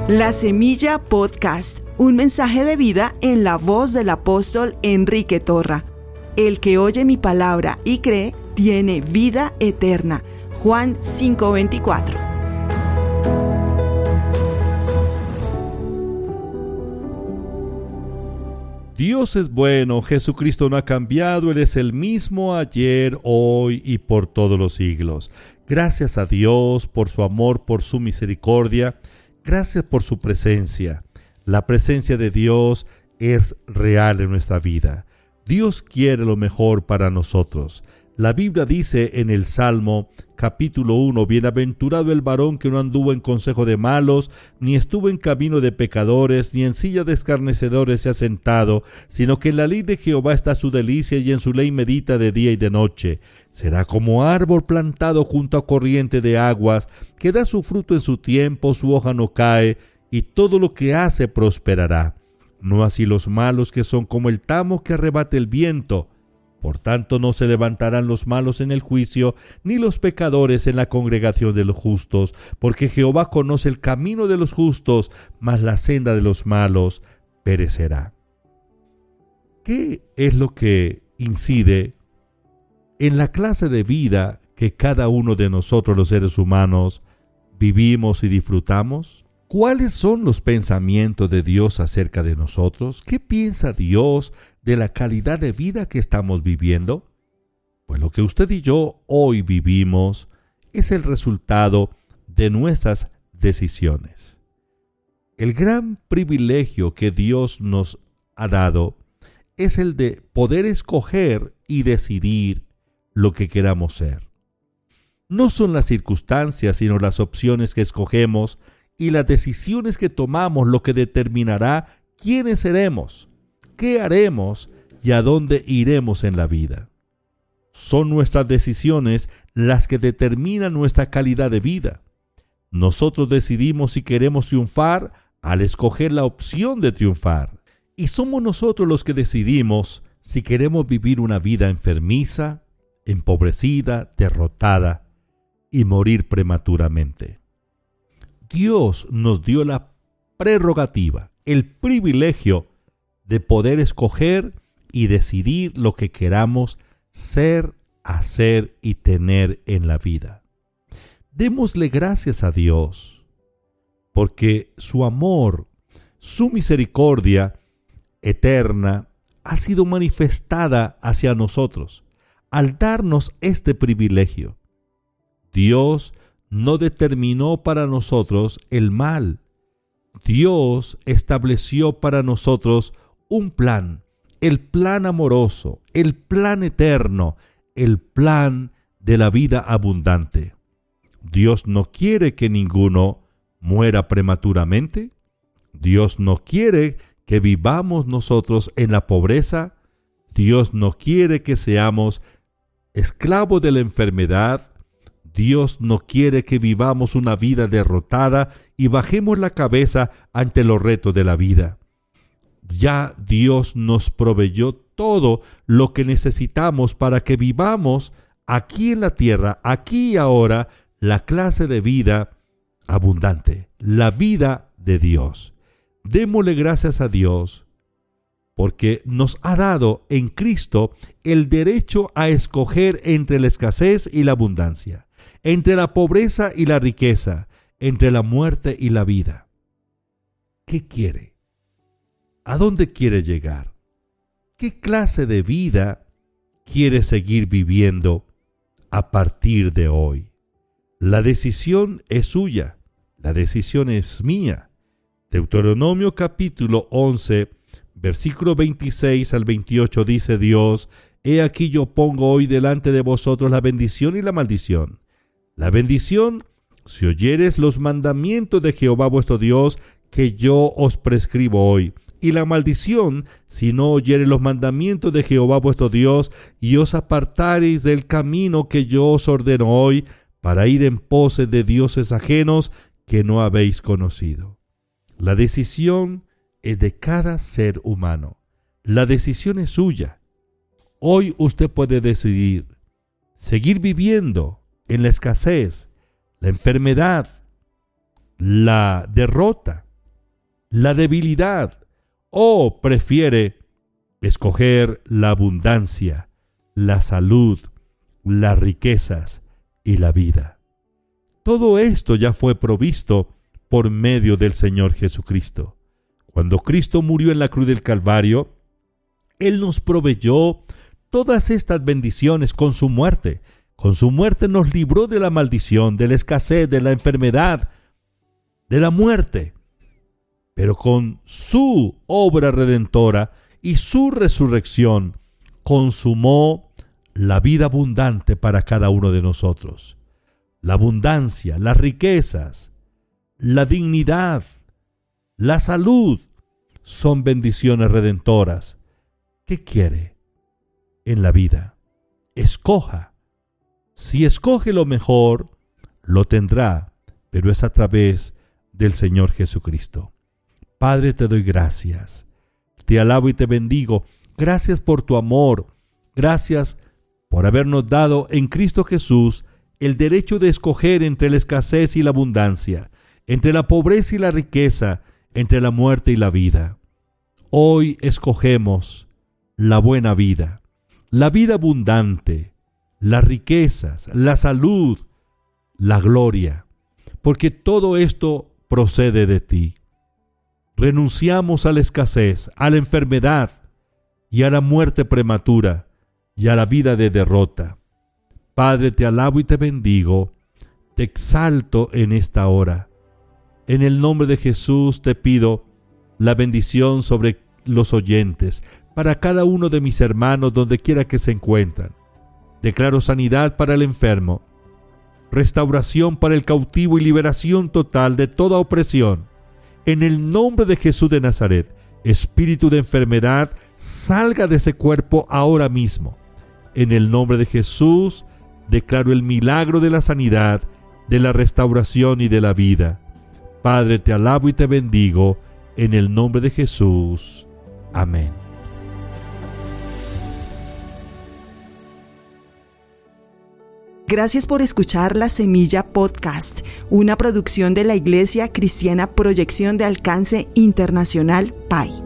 La Semilla Podcast, un mensaje de vida en la voz del apóstol Enrique Torra. El que oye mi palabra y cree, tiene vida eterna. Juan 5:24. Dios es bueno, Jesucristo no ha cambiado, Él es el mismo ayer, hoy y por todos los siglos. Gracias a Dios por su amor, por su misericordia. Gracias por su presencia. La presencia de Dios es real en nuestra vida. Dios quiere lo mejor para nosotros. La Biblia dice en el Salmo capítulo 1, Bienaventurado el varón que no anduvo en consejo de malos, ni estuvo en camino de pecadores, ni en silla de escarnecedores se ha sentado, sino que en la ley de Jehová está su delicia, y en su ley medita de día y de noche. Será como árbol plantado junto a corriente de aguas, que da su fruto en su tiempo, su hoja no cae, y todo lo que hace prosperará. No así los malos, que son como el tamo que arrebata el viento. Por tanto, no se levantarán los malos en el juicio, ni los pecadores en la congregación de los justos, porque Jehová conoce el camino de los justos, mas la senda de los malos perecerá. ¿Qué es lo que incide en la clase de vida que cada uno de nosotros, los seres humanos, vivimos y disfrutamos? ¿Cuáles son los pensamientos de Dios acerca de nosotros? ¿Qué piensa Dios de la calidad de vida que estamos viviendo? Pues lo que usted y yo hoy vivimos es el resultado de nuestras decisiones. El gran privilegio que Dios nos ha dado es el de poder escoger y decidir lo que queramos ser. No son las circunstancias, sino las opciones que escogemos y las decisiones que tomamos lo que determinará quiénes seremos, qué haremos y a dónde iremos en la vida. Son nuestras decisiones las que determinan nuestra calidad de vida. Nosotros decidimos si queremos triunfar al escoger la opción de triunfar. Y somos nosotros los que decidimos si queremos vivir una vida enfermiza, empobrecida, derrotada y morir prematuramente. Dios nos dio la prerrogativa, el privilegio de poder escoger y decidir lo que queramos ser, hacer y tener en la vida. Démosle gracias a Dios, porque su amor, su misericordia eterna ha sido manifestada hacia nosotros al darnos este privilegio. Dios no determinó para nosotros el mal. Dios estableció para nosotros un plan, el plan amoroso, el plan eterno, el plan de la vida abundante. Dios no quiere que ninguno muera prematuramente. Dios no quiere que vivamos nosotros en la pobreza. Dios no quiere que seamos esclavos de la enfermedad. Dios no quiere que vivamos una vida derrotada y bajemos la cabeza ante los retos de la vida. Ya Dios nos proveyó todo lo que necesitamos para que vivamos aquí en la tierra, aquí y ahora, la clase de vida abundante, la vida de Dios. Démosle gracias a Dios porque nos ha dado en Cristo el derecho a escoger entre la escasez y la abundancia, entre la pobreza y la riqueza, entre la muerte y la vida. ¿Qué quiere? ¿A dónde quiere llegar? ¿Qué clase de vida quiere seguir viviendo a partir de hoy? La decisión es suya, la decisión es mía. Deuteronomio capítulo 11, versículo 26 al 28 dice Dios: He aquí yo pongo hoy delante de vosotros la bendición y la maldición. La bendición, si oyeres los mandamientos de Jehová vuestro Dios, que yo os prescribo hoy. Y la maldición, si no oyeres los mandamientos de Jehová vuestro Dios, y os apartareis del camino que yo os ordeno hoy, para ir en pos de dioses ajenos que no habéis conocido. La decisión es de cada ser humano. La decisión es suya. Hoy usted puede decidir seguir viviendo en la escasez, la enfermedad, la derrota, la debilidad o prefiere escoger la abundancia, la salud, las riquezas y la vida? Todo esto ya fue provisto por medio del Señor Jesucristo. Cuando Cristo murió en la cruz del Calvario, Él nos proveyó todas estas bendiciones con su muerte. Con su muerte nos libró de la maldición, de la escasez, de la enfermedad, de la muerte. Pero con su obra redentora y su resurrección, consumó la vida abundante para cada uno de nosotros. La abundancia, las riquezas, la dignidad, la salud son bendiciones redentoras. ¿Qué quiere en la vida? Escoja. Si escoge lo mejor, lo tendrá, pero es a través del Señor Jesucristo. Padre, te doy gracias. Te alabo y te bendigo. Gracias por tu amor. Gracias por habernos dado en Cristo Jesús el derecho de escoger entre la escasez y la abundancia, entre la pobreza y la riqueza, entre la muerte y la vida. Hoy escogemos la buena vida, la vida abundante, las riquezas, la salud, la gloria, porque todo esto procede de ti. Renunciamos a la escasez, a la enfermedad y a la muerte prematura y a la vida de derrota. Padre, te alabo y te bendigo, te exalto en esta hora. En el nombre de Jesús te pido la bendición sobre los oyentes, para cada uno de mis hermanos donde quiera que se encuentran. Declaro sanidad para el enfermo, restauración para el cautivo y liberación total de toda opresión. En el nombre de Jesús de Nazaret, espíritu de enfermedad, salga de ese cuerpo ahora mismo. En el nombre de Jesús, declaro el milagro de la sanidad, de la restauración y de la vida. Padre, te alabo y te bendigo, en el nombre de Jesús. Amén. Gracias por escuchar La Semilla Podcast, una producción de la Iglesia Cristiana Proyección de Alcance Internacional PAI.